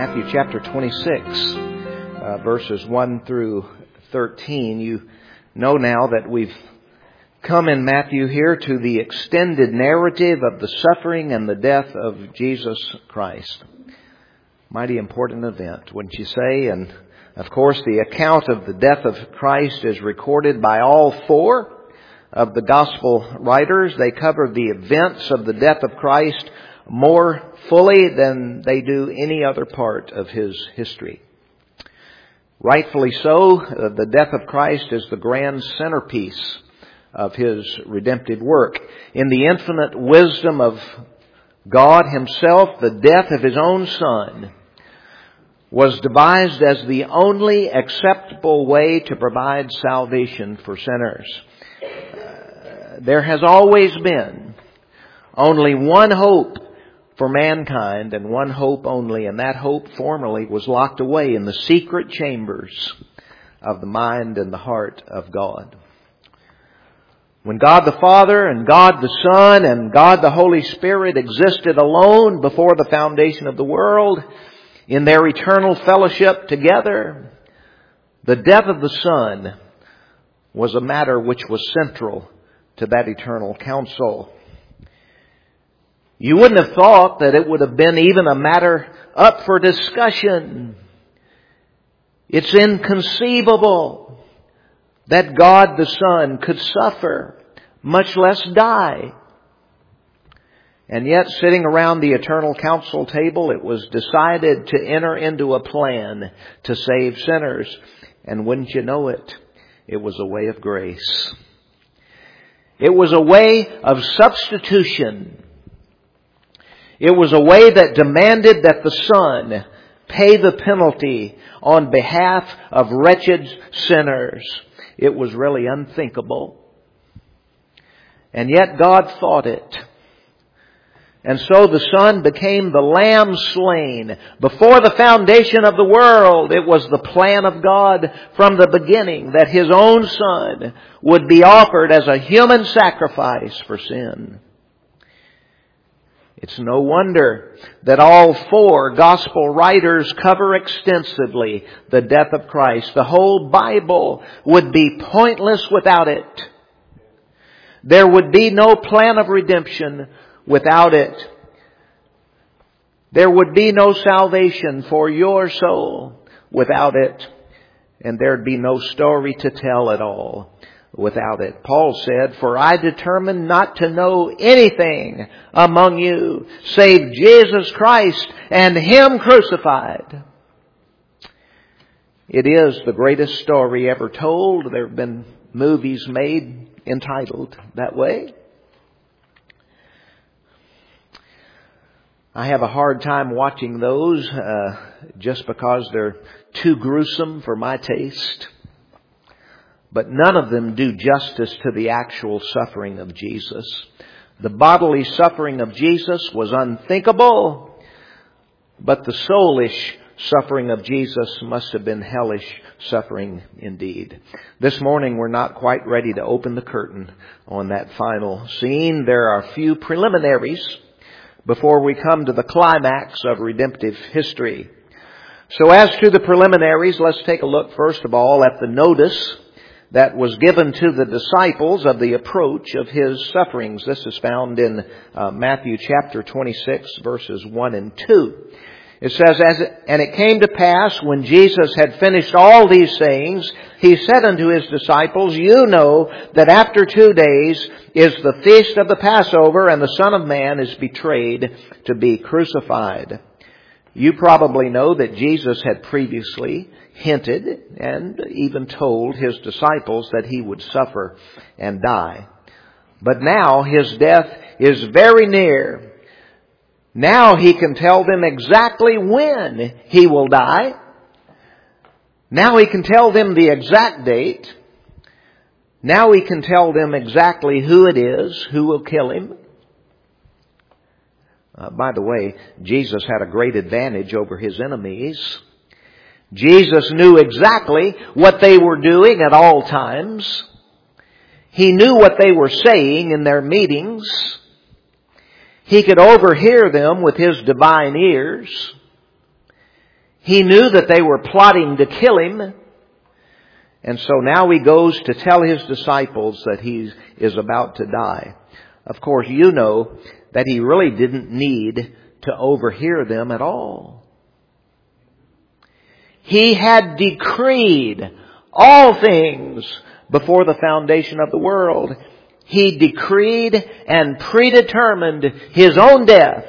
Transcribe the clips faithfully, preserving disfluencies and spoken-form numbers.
Matthew chapter twenty-six, uh, verses one through thirteen. You know now that we've come in Matthew here to the extended narrative of the suffering and the death of Jesus Christ. Mighty important event, wouldn't you say? And of course, the account of the death of Christ is recorded by all four of the gospel writers. They cover the events of the death of Christ more fully than they do any other part of His history. Rightfully so, uh, the death of Christ is the grand centerpiece of His redemptive work. In the infinite wisdom of God Himself, the death of His own Son was devised as the only acceptable way to provide salvation for sinners. Uh, there has always been only one hope for mankind, and one hope only, and that hope formerly was locked away in the secret chambers of the mind and the heart of God. When God the Father and God the Son and God the Holy Spirit existed alone before the foundation of the world, in their eternal fellowship together, the death of the Son was a matter which was central to that eternal counsel. You wouldn't have thought that it would have been even a matter up for discussion. It's inconceivable that God the Son could suffer, much less die. And yet, sitting around the eternal council table, it was decided to enter into a plan to save sinners. And wouldn't you know it, it was a way of grace. It was a way of substitution. It was a way that demanded that the Son pay the penalty on behalf of wretched sinners. It was really unthinkable. And yet God thought it. And so the Son became the Lamb slain. Before the foundation of the world, it was the plan of God from the beginning that His own Son would be offered as a human sacrifice for sin. It's no wonder that all four gospel writers cover extensively the death of Christ. The whole Bible would be pointless without it. There would be no plan of redemption without it. There would be no salvation for your soul without it. And there'd be no story to tell at all without it. Paul said, "For I determined not to know anything among you save Jesus Christ and Him crucified." It is the greatest story ever told. There have been movies made entitled that way. I have a hard time watching those uh, just because they're too gruesome for my taste. But none of them do justice to the actual suffering of Jesus. The bodily suffering of Jesus was unthinkable, but the soulish suffering of Jesus must have been hellish suffering indeed. This morning we're not quite ready to open the curtain on that final scene. There are a few preliminaries before we come to the climax of redemptive history. So as to the preliminaries, let's take a look first of all at the notice that was given to the disciples of the approach of His sufferings. This is found in uh, Matthew chapter twenty-six, verses one and two. It says, As it, And it came to pass, when Jesus had finished all these sayings, He said unto His disciples, You know that after two days is the feast of the Passover, and the Son of Man is betrayed to be crucified. You probably know that Jesus had previously hinted and even told His disciples that He would suffer and die. But now His death is very near. Now He can tell them exactly when He will die. Now He can tell them the exact date. Now He can tell them exactly who it is who will kill Him. Uh, by the way, Jesus had a great advantage over His enemies. Jesus knew exactly what they were doing at all times. He knew what they were saying in their meetings. He could overhear them with His divine ears. He knew that they were plotting to kill him. And so now he goes to tell his disciples that he is about to die. Of course, you know that he really didn't need to overhear them at all. He had decreed all things before the foundation of the world. He decreed and predetermined his own death.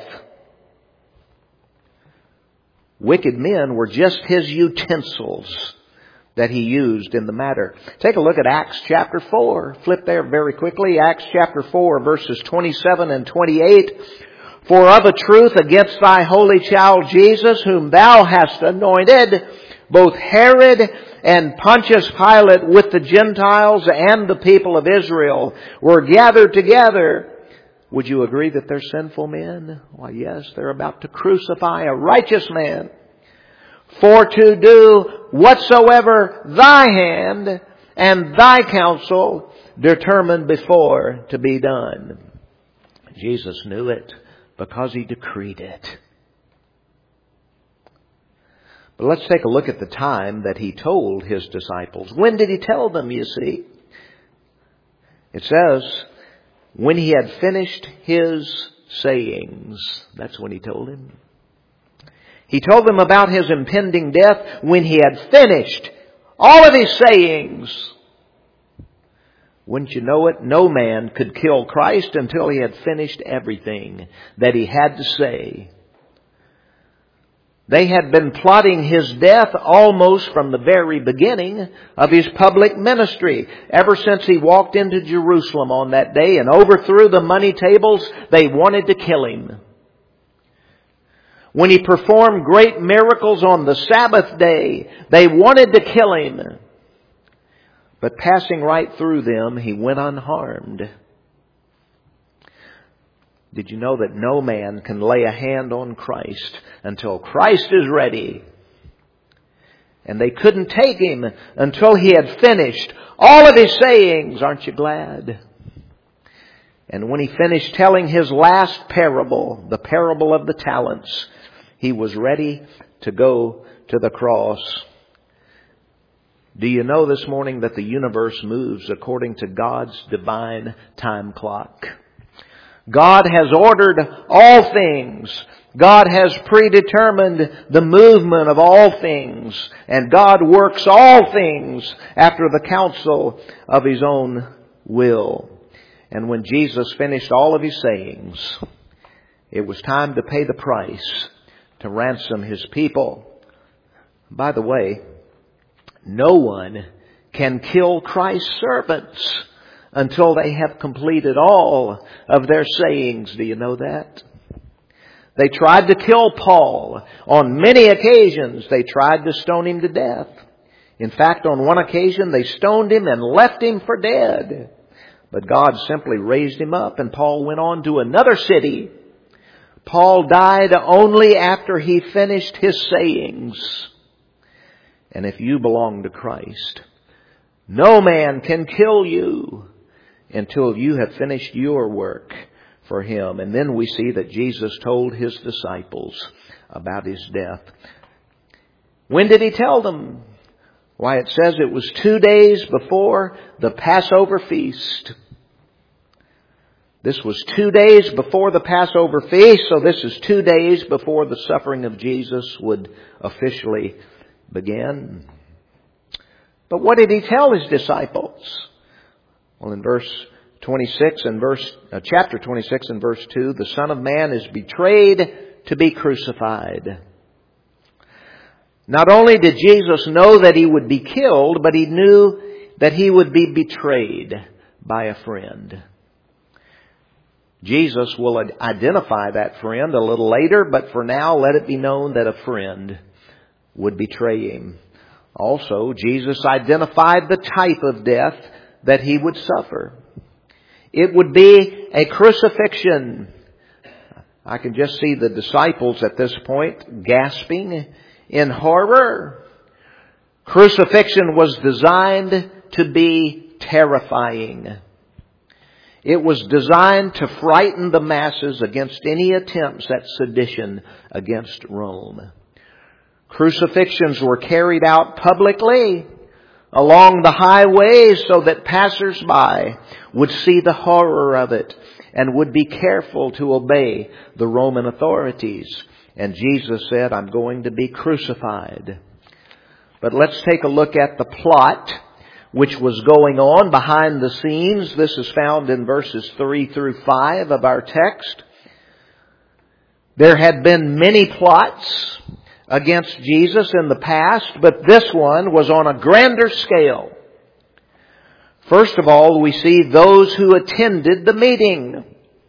Wicked men were just his utensils that he used in the matter. Take a look at Acts chapter four. Flip there very quickly. Acts chapter four, verses twenty-seven and twenty-eight. For of a truth against thy holy child Jesus, whom thou hast anointed, both Herod and Pontius Pilate with the Gentiles and the people of Israel were gathered together. Would you agree that they're sinful men? Why, yes, they're about to crucify a righteous man. For to do whatsoever thy hand and thy counsel determined before to be done. Jesus knew it because he decreed it. But let's take a look at the time that he told his disciples. When did he tell them, you see? It says, when he had finished his sayings. That's when he told him. He told them about his impending death when he had finished all of his sayings. Wouldn't you know it? No man could kill Christ until he had finished everything that he had to say. They had been plotting his death almost from the very beginning of his public ministry. Ever since he walked into Jerusalem on that day and overthrew the money tables, they wanted to kill him. When he performed great miracles on the Sabbath day, they wanted to kill him. But passing right through them, he went unharmed. Did you know that no man can lay a hand on Christ until Christ is ready? And they couldn't take him until he had finished all of his sayings. Aren't you glad? And when he finished telling his last parable, the parable of the talents, he was ready to go to the cross. Do you know this morning that the universe moves according to God's divine time clock? God has ordered all things. God has predetermined the movement of all things. And God works all things after the counsel of His own will. And when Jesus finished all of His sayings, it was time to pay the price to ransom His people. By the way, no one can kill Christ's servants until they have completed all of their sayings. Do you know that? They tried to kill Paul. On many occasions, they tried to stone him to death. In fact, on one occasion, they stoned him and left him for dead. But God simply raised him up, and Paul went on to another city. Paul died only after he finished his sayings. And if you belong to Christ, no man can kill you until you have finished your work for Him. And then we see that Jesus told His disciples about His death. When did He tell them? Why, it says it was two days before the Passover feast. This was two days before the Passover feast, so this is two days before the suffering of Jesus would officially begin. But what did He tell His disciples? Well, in verse twenty-six and verse uh, chapter twenty-six and verse two, the Son of Man is betrayed to be crucified. Not only did Jesus know that He would be killed, but He knew that He would be betrayed by a friend. Jesus will identify that friend a little later, but for now, let it be known that a friend would betray Him. Also, Jesus identified the type of death that He would suffer. It would be a crucifixion. I can just see the disciples at this point gasping in horror. Crucifixion was designed to be terrifying. It was designed to frighten the masses against any attempts at sedition against Rome. Crucifixions were carried out publicly along the highways so that passers-by would see the horror of it and would be careful to obey the Roman authorities. And Jesus said, I'm going to be crucified. But let's take a look at the plot which was going on behind the scenes. This is found in verses three through five of our text. There had been many plots against Jesus in the past, but this one was on a grander scale. First of all, we see those who attended the meeting.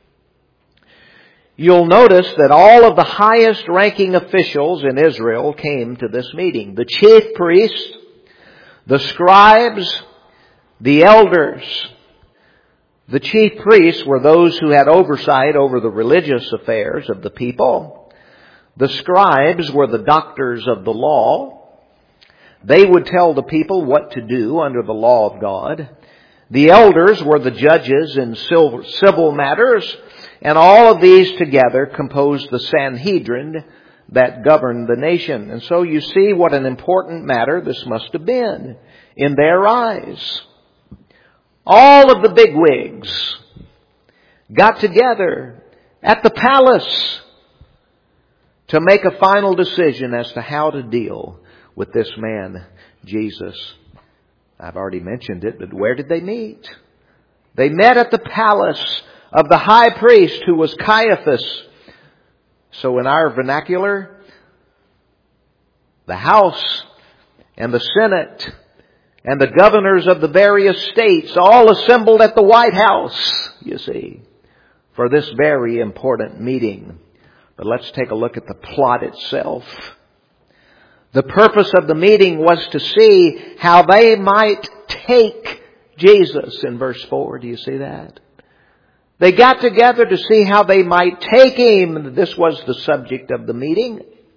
You'll notice that all of the highest ranking officials in Israel came to this meeting. The chief priests, the scribes, the elders. The chief priests were those who had oversight over the religious affairs of the people. The scribes were the doctors of the law. They would tell the people what to do under the law of God. The elders were the judges in civil matters, and all of these together composed the Sanhedrin that governed the nation. And so you see what an important matter this must have been in their eyes. All of the bigwigs got together at the palace to make a final decision as to how to deal with this man, Jesus. I've already mentioned it, but where did they meet? They met at the palace of the high priest, who was Caiaphas. So in our vernacular, the House and the Senate and the governors of the various states all assembled at the White House, you see, for this very important meeting. But let's take a look at the plot itself. The purpose of the meeting was to see how they might take Jesus in verse four. Do you see that? They got together to see how they might take Him. This was the subject of the meeting.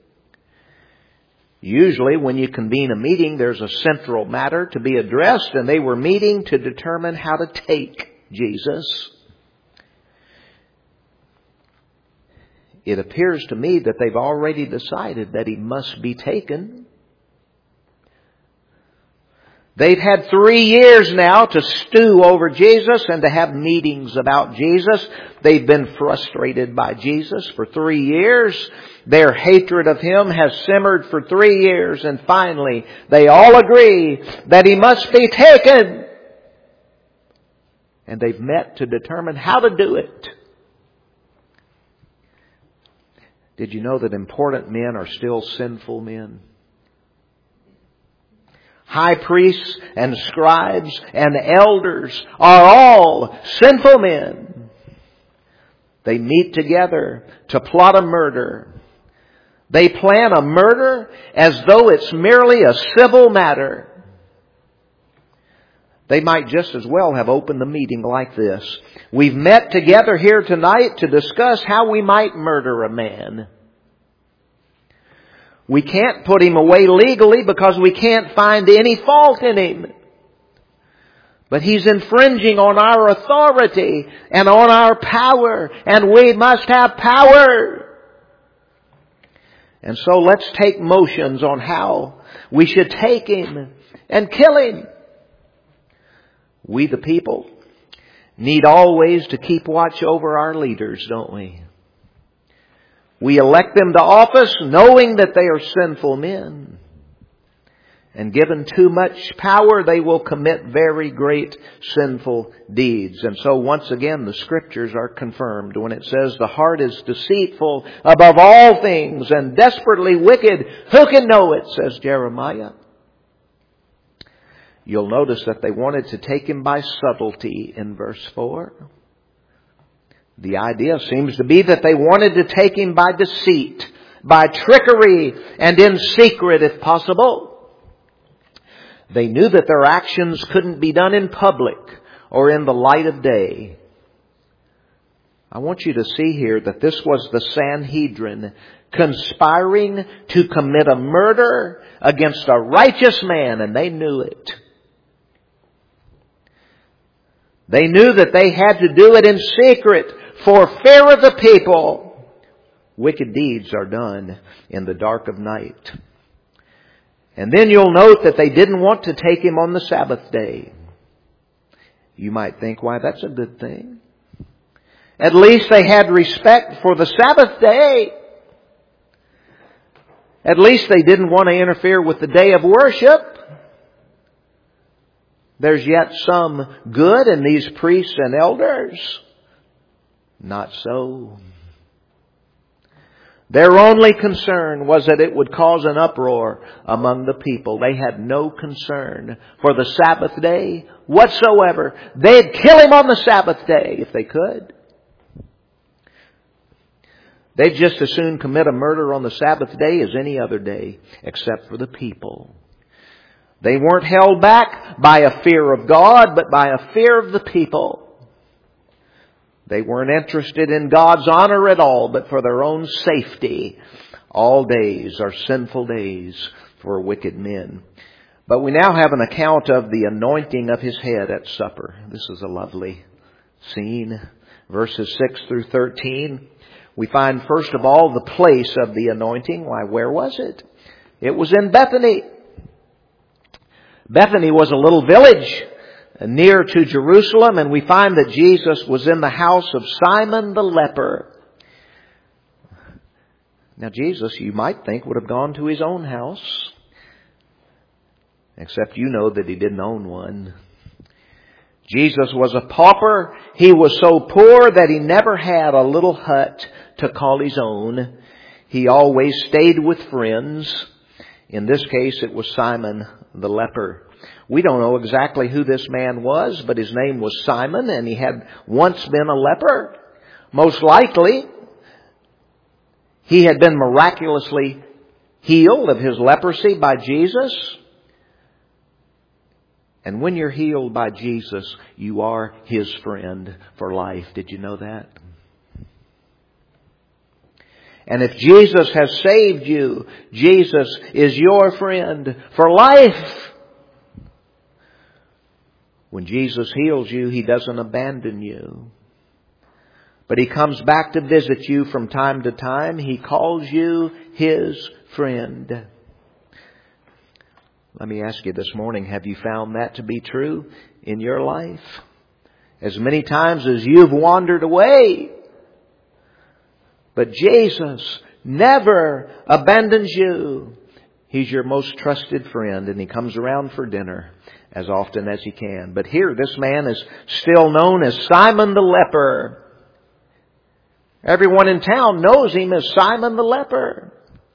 Usually when you convene a meeting, there's a central matter to be addressed, and they were meeting to determine how to take Jesus. It appears to me that they've already decided that He must be taken. They've had three years now to stew over Jesus and to have meetings about Jesus. They've been frustrated by Jesus for three years. Their hatred of Him has simmered for three years. And finally, they all agree that He must be taken. And they've met to determine how to do it. Did you know that important men are still sinful men? High priests and scribes and elders are all sinful men. They meet together to plot a murder. They plan a murder as though it's merely a civil matter. They might just as well have opened the meeting like this. We've met together here tonight to discuss how we might murder a man. We can't put him away legally because we can't find any fault in him. But he's infringing on our authority and on our power, and we must have power. And so let's take motions on how we should take him and kill him. We the people need always to keep watch over our leaders, don't we? We elect them to office knowing that they are sinful men. And given too much power, they will commit very great sinful deeds. And so once again, the Scriptures are confirmed when it says the heart is deceitful above all things and desperately wicked. Who can know it, says Jeremiah. You'll notice that they wanted to take him by subtlety in verse four. The idea seems to be that they wanted to take him by deceit, by trickery, and in secret if possible. They knew that their actions couldn't be done in public or in the light of day. I want you to see here that this was the Sanhedrin conspiring to commit a murder against a righteous man, and they knew it. They knew that they had to do it in secret for fear of the people. Wicked deeds are done in the dark of night. And then you'll note that they didn't want to take Him on the Sabbath day. You might think, why, that's a good thing. At least they had respect for the Sabbath day. At least they didn't want to interfere with the day of worship. There's yet some good in these priests and elders. Not so. Their only concern was that it would cause an uproar among the people. They had no concern for the Sabbath day whatsoever. They'd kill Him on the Sabbath day if they could. They'd just as soon commit a murder on the Sabbath day as any other day, except for the people. They weren't held back by a fear of God, but by a fear of the people. They weren't interested in God's honor at all, but for their own safety. All days are sinful days for wicked men. But we now have an account of the anointing of His head at supper. This is a lovely scene. Verses six through thirteen. We find first of all the place of the anointing. Why, where was it? It was in Bethany. Bethany was a little village near to Jerusalem, and we find that Jesus was in the house of Simon the leper. Now Jesus, you might think, would have gone to His own house, except you know that He didn't own one. Jesus was a pauper. He was so poor that He never had a little hut to call His own. He always stayed with friends. In this case, it was Simon the leper. We don't know exactly who this man was, but his name was Simon, and he had once been a leper. Most likely, he had been miraculously healed of his leprosy by Jesus. And when you're healed by Jesus, you are His friend for life. Did you know that? And if Jesus has saved you, Jesus is your friend for life. When Jesus heals you, He doesn't abandon you. But He comes back to visit you from time to time. He calls you His friend. Let me ask you this morning, have you found that to be true in your life? As many times as you've wandered away, but Jesus never abandons you. He's your most trusted friend, and He comes around for dinner as often as He can. But here, this man is still known as Simon the leper. Everyone in town knows him as Simon the leper.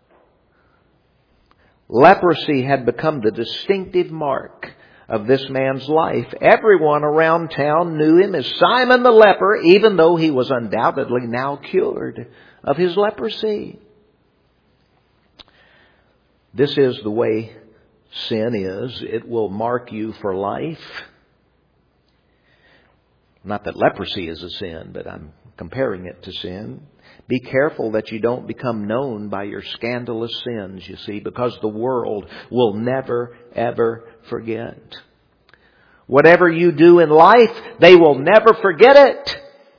Leprosy had become the distinctive mark of this man's life. Everyone around town knew him as Simon the leper, even though he was undoubtedly now cured of his leprosy. This is the way sin is. It will mark you for life. Not that leprosy is a sin, but I'm comparing it to sin. Be careful that you don't become known by your scandalous sins, you see, because the world will never, ever forget. Whatever you do in life, they will never forget it.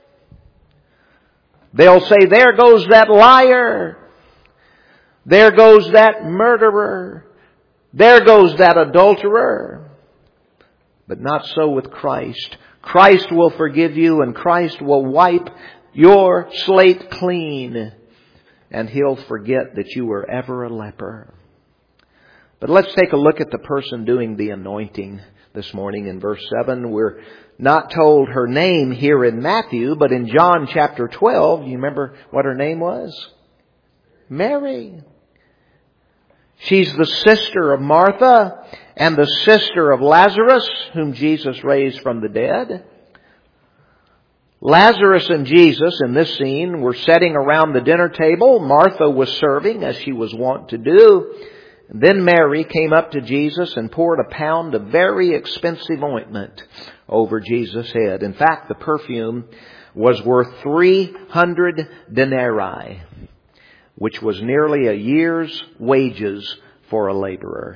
They'll say, there goes that liar. There goes that murderer. There goes that adulterer. But not so with Christ. Christ will forgive you, and Christ will wipe your slate clean, and He'll forget that you were ever a leper. But let's take a look at the person doing the anointing this morning in verse seven. We're not told her name here in Matthew, but in John chapter twelve, you remember what her name was? Mary. She's the sister of Martha and the sister of Lazarus, whom Jesus raised from the dead. Lazarus and Jesus in this scene were sitting around the dinner table. Martha was serving, as she was wont to do. Then Mary came up to Jesus and poured a pound of very expensive ointment over Jesus' head. In fact, the perfume was worth three hundred denarii, which was nearly a year's wages for a laborer.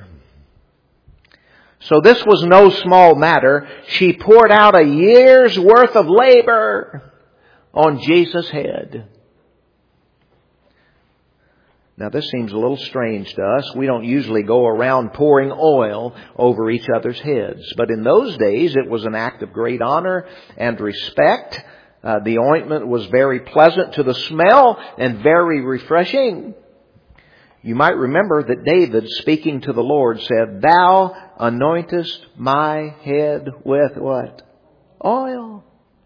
So this was no small matter. She poured out a year's worth of labor on Jesus' head. Now this seems a little strange to us. We don't usually go around pouring oil over each other's heads. But in those days it was an act of great honor and respect. Uh, the ointment was very pleasant to the smell and very refreshing. You might remember that David, speaking to the Lord, said, "Thou anointest my head with" what? Oil.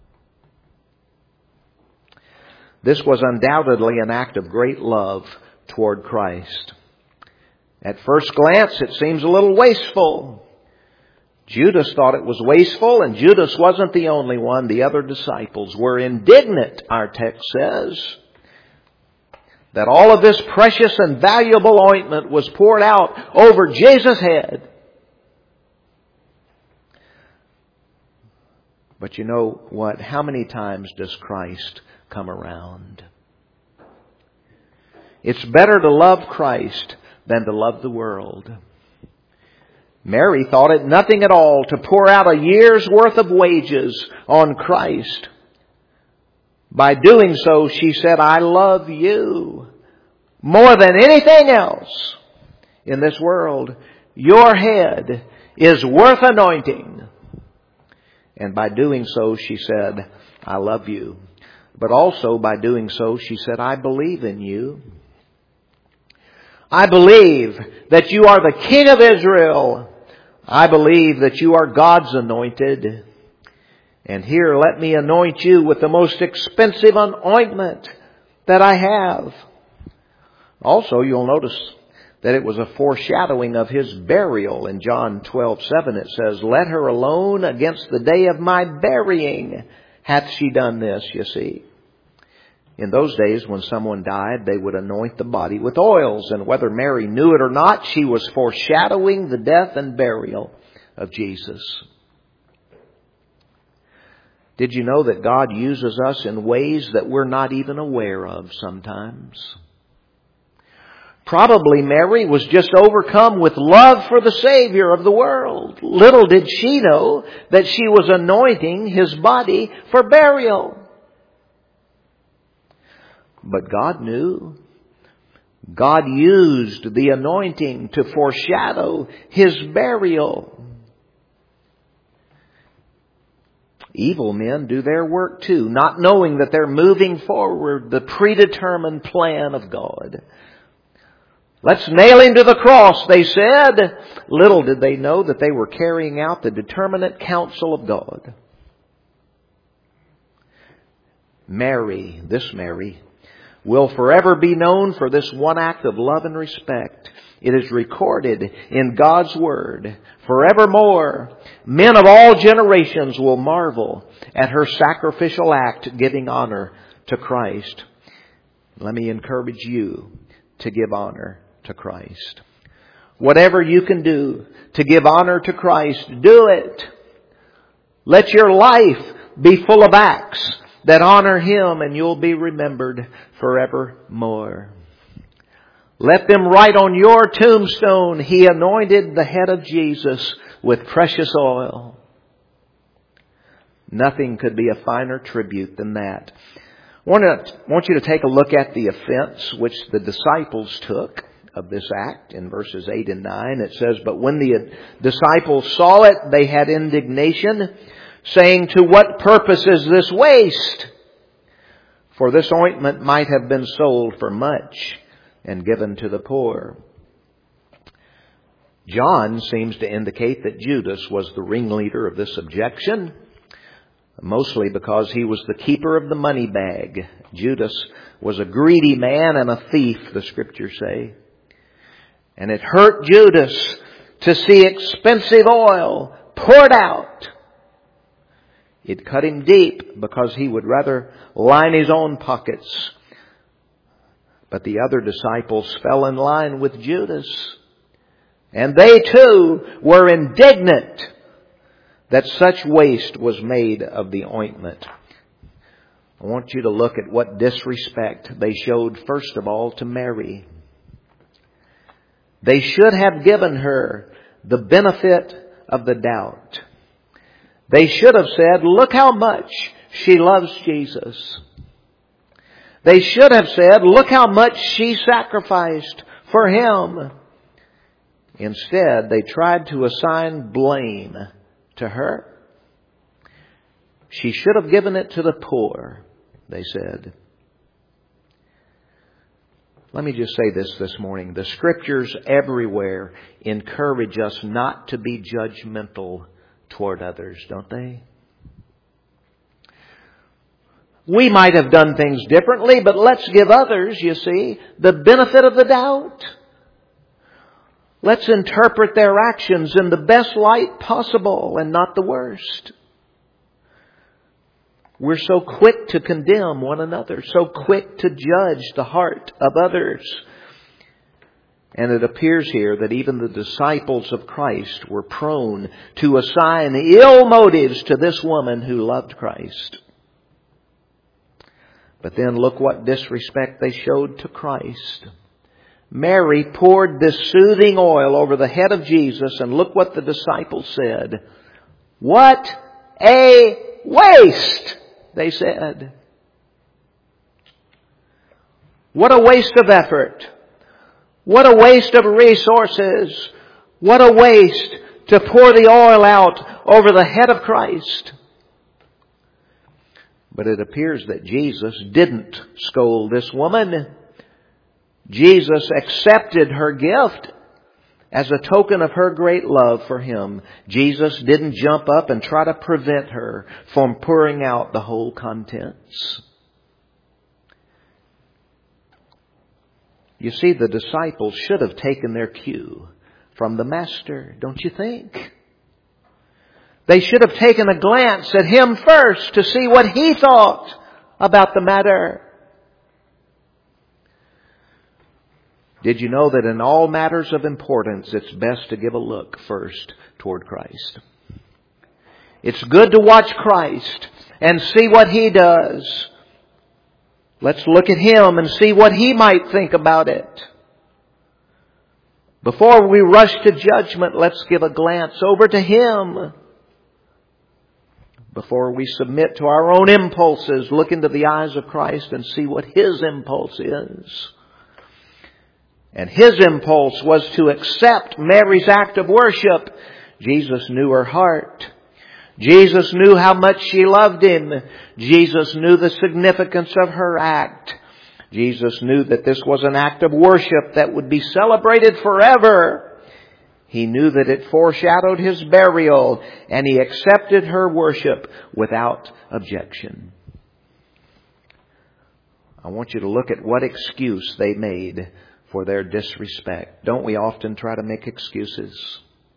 This was undoubtedly an act of great love toward Christ. At first glance, it seems a little wasteful. Judas thought it was wasteful, and Judas wasn't the only one. The other disciples were indignant, our text says, that all of this precious and valuable ointment was poured out over Jesus' head. But you know what? How many times does Christ come around? It's better to love Christ than to love the world. Mary thought it nothing at all to pour out a year's worth of wages on Christ. By doing so, she said, "I love you more than anything else in this world. Your head is worth anointing." And by doing so, she said, "I love you." But also by doing so, she said, "I believe in you. I believe that you are the King of Israel. I believe that you are God's anointed. And here, let me anoint you with the most expensive ointment that I have." Also, you'll notice that it was a foreshadowing of His burial. In John twelve seven it says, "Let her alone against the day of my burying hath she done this," you see. In those days, when someone died, they would anoint the body with oils. And whether Mary knew it or not, she was foreshadowing the death and burial of Jesus. Did you know that God uses us in ways that we're not even aware of sometimes? Probably Mary was just overcome with love for the Savior of the world. Little did she know that she was anointing His body for burial. But God knew. God used the anointing to foreshadow His burial. Evil men do their work too, not knowing that they're moving forward the predetermined plan of God. "Let's nail Him to the cross," they said. Little did they know that they were carrying out the determinate counsel of God. Mary, this Mary, will forever be known for this one act of love and respect. It is recorded in God's Word forevermore. Men of all generations will marvel at her sacrificial act giving honor to Christ. Let me encourage you to give honor to Christ. Whatever you can do to give honor to Christ, do it. Let your life be full of acts that honor Him, and you'll be remembered forevermore. Let them write on your tombstone, "He anointed the head of Jesus with precious oil." Nothing could be a finer tribute than that. I want, to, I want you to take a look at the offense which the disciples took of this act in verses eight and nine. It says, "But when the disciples saw it, they had indignation, saying, 'To what purpose is this waste? For this ointment might have been sold for much and given to the poor.'" John seems to indicate that Judas was the ringleader of this objection, mostly because he was the keeper of the money bag. Judas was a greedy man and a thief, the Scriptures say. And it hurt Judas to see expensive oil poured out. It cut him deep because he would rather line his own pockets. But the other disciples fell in line with Judas. And they too were indignant that such waste was made of the ointment. I want you to look at what disrespect they showed first of all to Mary. They should have given her the benefit of the doubt. They should have said, "Look how much she loves Jesus." They should have said, look how much she sacrificed for Him. Instead, they tried to assign blame to her. She should have given it to the poor, they said. Let me just say this this morning. The Scriptures everywhere encourage us not to be judgmental toward others, don't they? We might have done things differently, but let's give others, you see, the benefit of the doubt. Let's interpret their actions in the best light possible and not the worst. We're so quick to condemn one another, so quick to judge the heart of others. And it appears here that even the disciples of Christ were prone to assign ill motives to this woman who loved Christ. But then look what disrespect they showed to Christ. Mary poured this soothing oil over the head of Jesus, and look what the disciples said. What a waste, they said. What a waste of effort. What a waste of resources. What a waste to pour the oil out over the head of Christ. But it appears that Jesus didn't scold this woman. Jesus accepted her gift as a token of her great love for Him. Jesus didn't jump up and try to prevent her from pouring out the whole contents. You see, the disciples should have taken their cue from the Master, don't you think? They should have taken a glance at Him first to see what He thought about the matter. Did you know that in all matters of importance, it's best to give a look first toward Christ? It's good to watch Christ and see what He does. Let's look at Him and see what He might think about it. Before we rush to judgment, let's give a glance over to Him. Before we submit to our own impulses, look into the eyes of Christ and see what His impulse is. And His impulse was to accept Mary's act of worship. Jesus knew her heart. Jesus knew how much she loved Him. Jesus knew the significance of her act. Jesus knew that this was an act of worship that would be celebrated forever. He knew that it foreshadowed His burial, and He accepted her worship without objection. I want you to look at what excuse they made for their disrespect. Don't we often try to make excuses?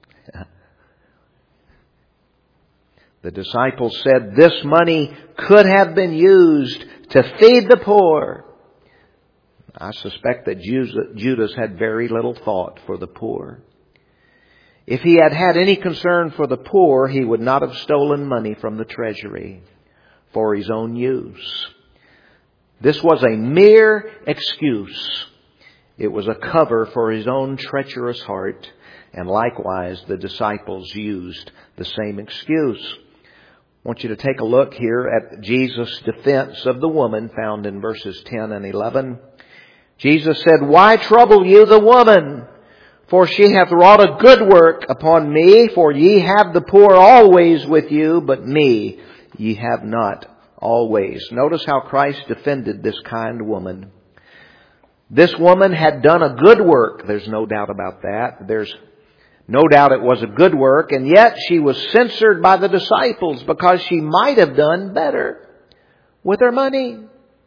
The disciples said this money could have been used to feed the poor. I suspect that Judas had very little thought for the poor. If he had had any concern for the poor, he would not have stolen money from the treasury for his own use. This was a mere excuse. It was a cover for his own treacherous heart, and likewise the disciples used the same excuse. I want you to take a look here at Jesus' defense of the woman found in verses ten and eleven. Jesus said, "Why trouble you the woman? For she hath wrought a good work upon me. For ye have the poor always with you, but me ye have not always." Notice how Christ defended this kind woman. This woman had done a good work. There's no doubt about that. There's no doubt it was a good work. And yet she was censored by the disciples because she might have done better with her money.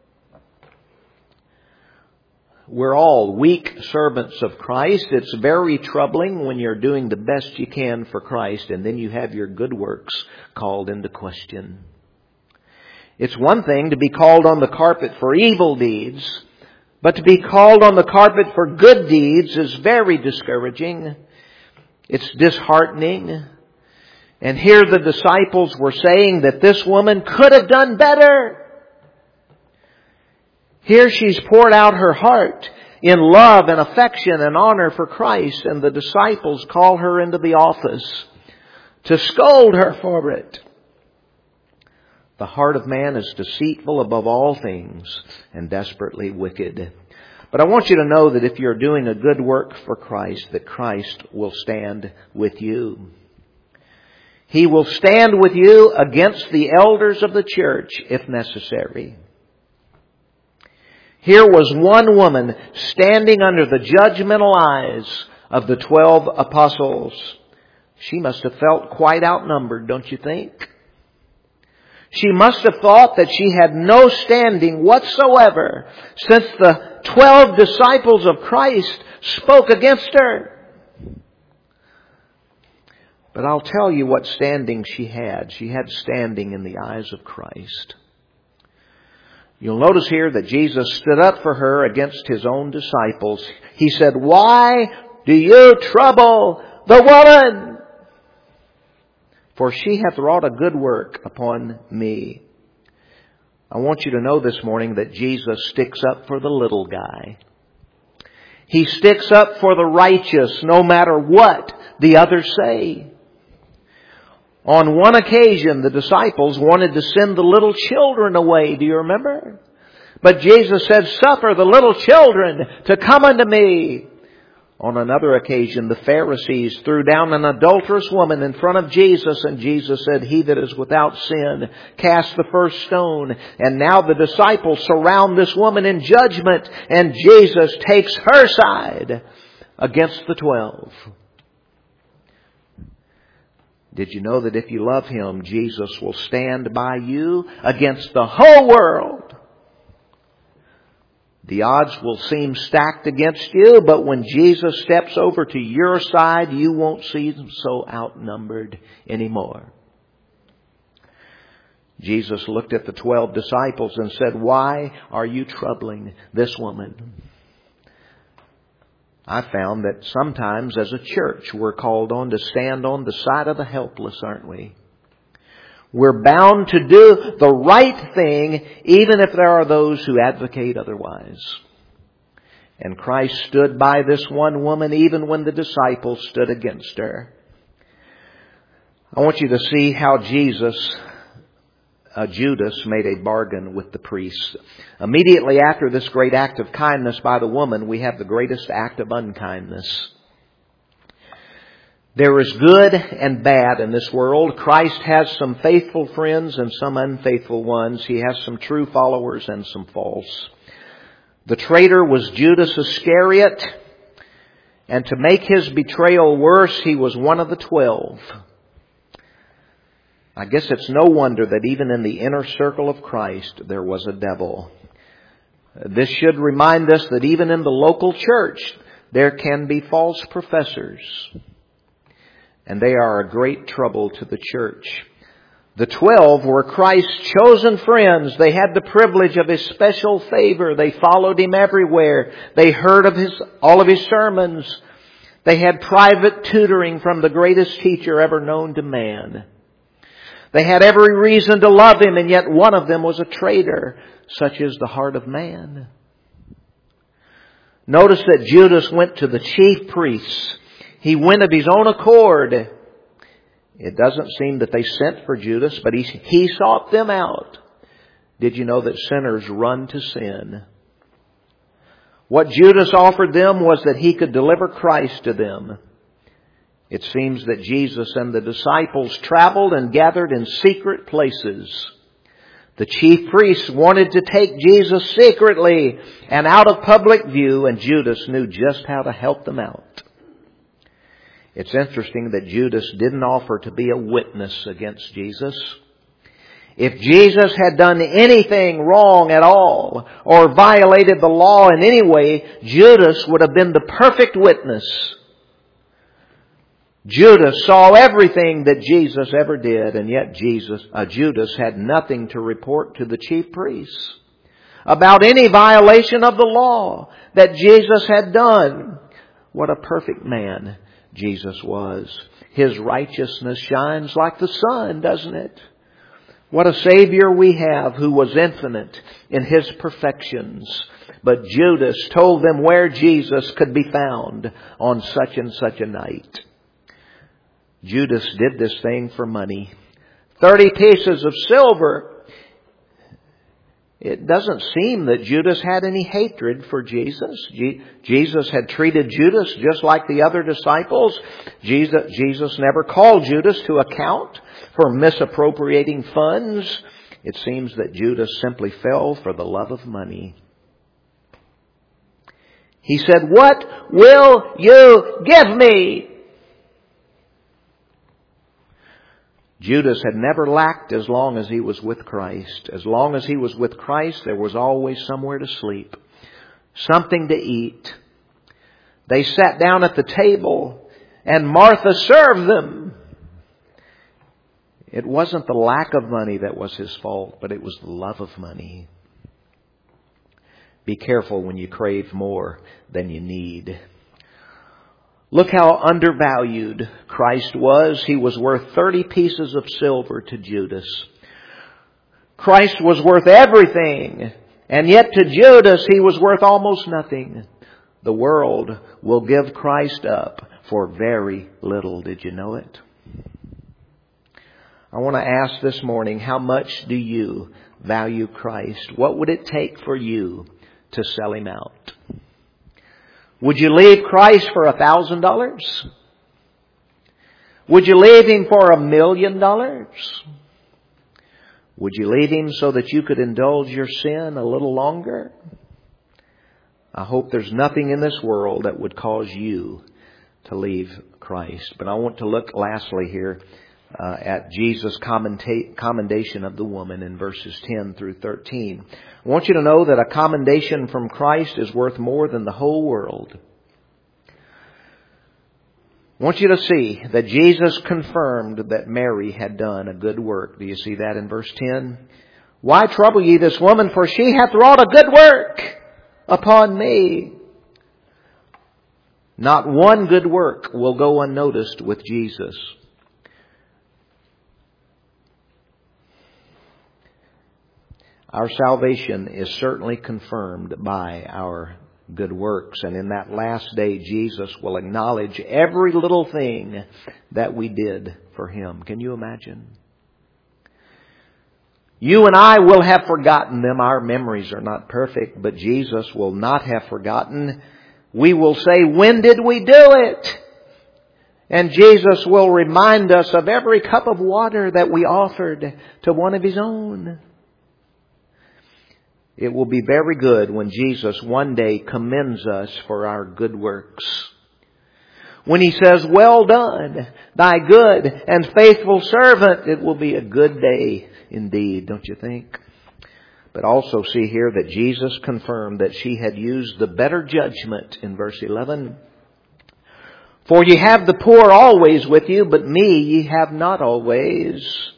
We're all weak servants of Christ. It's very troubling when you're doing the best you can for Christ and then you have your good works called into question. It's one thing to be called on the carpet for evil deeds, but to be called on the carpet for good deeds is very discouraging. It's disheartening. And here the disciples were saying that this woman could have done better. Here she's poured out her heart in love and affection and honor for Christ, and the disciples call her into the office to scold her for it. The heart of man is deceitful above all things and desperately wicked. But I want you to know that if you're doing a good work for Christ, that Christ will stand with you. He will stand with you against the elders of the church if necessary. Here was one woman standing under the judgmental eyes of the twelve apostles. She must have felt quite outnumbered, don't you think? She must have thought that she had no standing whatsoever, since the twelve disciples of Christ spoke against her. But I'll tell you what standing she had. She had standing in the eyes of Christ. You'll notice here that Jesus stood up for her against His own disciples. He said, "Why do you trouble the woman? For she hath wrought a good work upon me." I want you to know this morning that Jesus sticks up for the little guy. He sticks up for the righteous no matter what the others say. On one occasion, the disciples wanted to send the little children away. Do you remember? But Jesus said, "Suffer the little children to come unto me." On another occasion, the Pharisees threw down an adulterous woman in front of Jesus, and Jesus said, "He that is without sin, cast the first stone." And now the disciples surround this woman in judgment, and Jesus takes her side against the twelve. Did you know that if you love Him, Jesus will stand by you against the whole world? The odds will seem stacked against you, but when Jesus steps over to your side, you won't seem so outnumbered anymore. Jesus looked at the twelve disciples and said, "Why are you troubling this woman?" I found that sometimes as a church we're called on to stand on the side of the helpless, aren't we? We're bound to do the right thing even if there are those who advocate otherwise. And Christ stood by this one woman even when the disciples stood against her. I want you to see how Jesus, uh, Judas, made a bargain with the priests. Immediately after this great act of kindness by the woman, we have the greatest act of unkindness. There is good and bad in this world. Christ has some faithful friends and some unfaithful ones. He has some true followers and some false. The traitor was Judas Iscariot, and to make his betrayal worse, he was one of the twelve. I guess it's no wonder that even in the inner circle of Christ, there was a devil. This should remind us that even in the local church, there can be false professors. And they are a great trouble to the church. The twelve were Christ's chosen friends. They had the privilege of His special favor. They followed Him everywhere. They heard of His, all of His sermons. They had private tutoring from the greatest teacher ever known to man. They had every reason to love Him, and yet one of them was a traitor. Such is the heart of man. Notice that Judas went to the chief priests. He went of his own accord. It doesn't seem that they sent for Judas, but he, he sought them out. Did you know that sinners run to sin? What Judas offered them was that he could deliver Christ to them. It seems that Jesus and the disciples traveled and gathered in secret places. The chief priests wanted to take Jesus secretly and out of public view, and Judas knew just how to help them out. It's interesting that Judas didn't offer to be a witness against Jesus. If Jesus had done anything wrong at all or violated the law in any way, Judas would have been the perfect witness. Judas saw everything that Jesus ever did, and yet Jesus, uh, Judas had nothing to report to the chief priests about any violation of the law that Jesus had done. What a perfect man Jesus was. His righteousness shines like the sun, doesn't it? What a Savior we have who was infinite in His perfections. But Judas told them where Jesus could be found on such and such a night. Judas did this thing for money. Thirty pieces of silver. It doesn't seem that Judas had any hatred for Jesus. Je- Jesus had treated Judas just like the other disciples. Jesus, Jesus never called Judas to account for misappropriating funds. It seems that Judas simply fell for the love of money. He said, "What will you give me?" Judas had never lacked as long as he was with Christ. As long as he was with Christ, there was always somewhere to sleep, something to eat. They sat down at the table, and Martha served them. It wasn't the lack of money that was his fault, but it was the love of money. Be careful when you crave more than you need. Look how undervalued Christ was. He was worth thirty pieces of silver to Judas. Christ was worth everything, and yet to Judas he was worth almost nothing. The world will give Christ up for very little. Did you know it? I want to ask this morning, how much do you value Christ? What would it take for you to sell Him out? Would you leave Christ for a thousand dollars? Would you leave Him for a million dollars? Would you leave Him so that you could indulge your sin a little longer? I hope there's nothing in this world that would cause you to leave Christ. But I want to look lastly here uh, at Jesus' commenta- commendation of the woman in verses ten through thirteen. I want you to know that a commendation from Christ is worth more than the whole world. I want you to see that Jesus confirmed that Mary had done a good work. Do you see that in verse ten? "Why trouble ye this woman? For she hath wrought a good work upon me." Not one good work will go unnoticed with Jesus. Our salvation is certainly confirmed by our good works. And in that last day, Jesus will acknowledge every little thing that we did for Him. Can you imagine? You and I will have forgotten them. Our memories are not perfect, but Jesus will not have forgotten. We will say, "When did we do it?" And Jesus will remind us of every cup of water that we offered to one of His own. It will be very good when Jesus one day commends us for our good works. When He says, "Well done, thy good and faithful servant," it will be a good day indeed, don't you think? But also see here that Jesus confirmed that she had used the better judgment in verse eleven. "For ye have the poor always with you, but me ye have not always."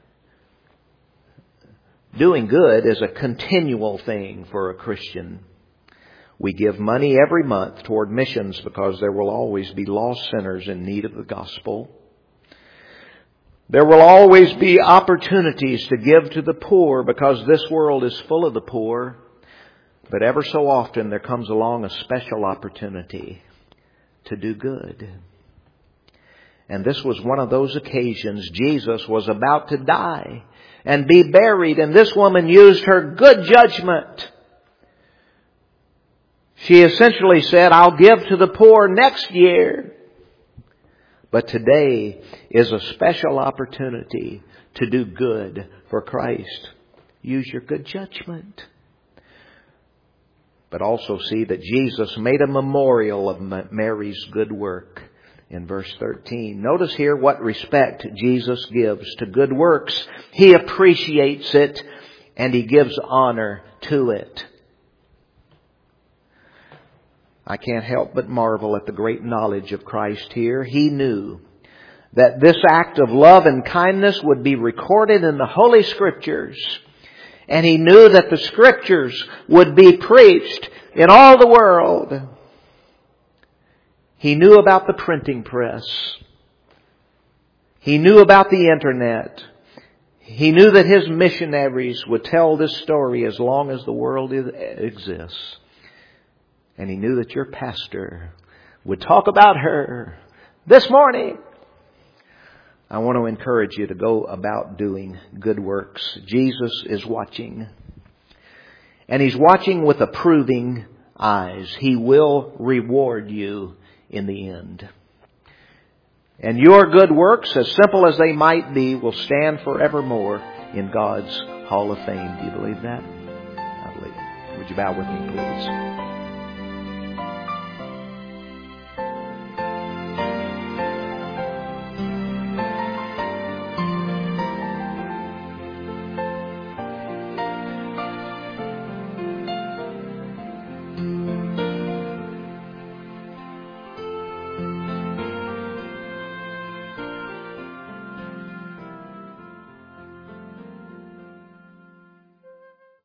Doing good is a continual thing for a Christian. We give money every month toward missions because there will always be lost sinners in need of the gospel. There will always be opportunities to give to the poor because this world is full of the poor. But ever so often there comes along a special opportunity to do good. And this was one of those occasions. Jesus was about to die and be buried, and this woman used her good judgment. She essentially said, "I'll give to the poor next year." But today is a special opportunity to do good for Christ. Use your good judgment. But also see that Jesus made a memorial of Mary's good work in verse thirteen. Notice here what respect Jesus gives to good works. He appreciates it and He gives honor to it. I can't help but marvel at the great knowledge of Christ here. He knew that this act of love and kindness would be recorded in the Holy Scriptures. And He knew that the Scriptures would be preached in all the world. He knew about the printing press. He knew about the internet. He knew that His missionaries would tell this story as long as the world exists. And He knew that your pastor would talk about her this morning. I want to encourage you to go about doing good works. Jesus is watching. And He's watching with approving eyes. He will reward you in the end. And your good works, as simple as they might be, will stand forevermore in God's Hall of Fame. Do you believe that? I believe it. Would you bow with me, please?